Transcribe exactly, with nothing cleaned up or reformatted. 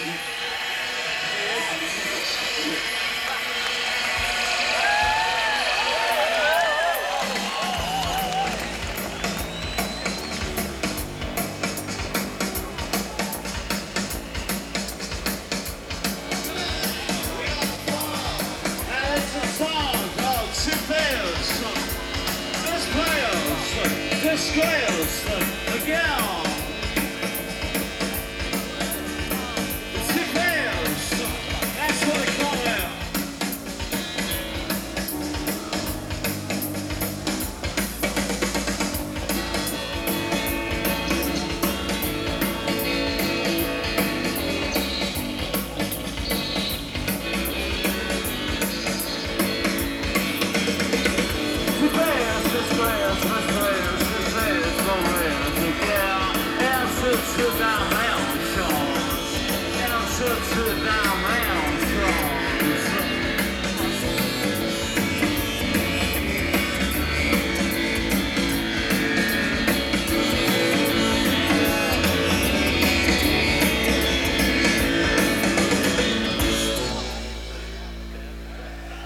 Scales again. Two pairs. That's what they call it. Two pairs, two squares, two squares. Sit down.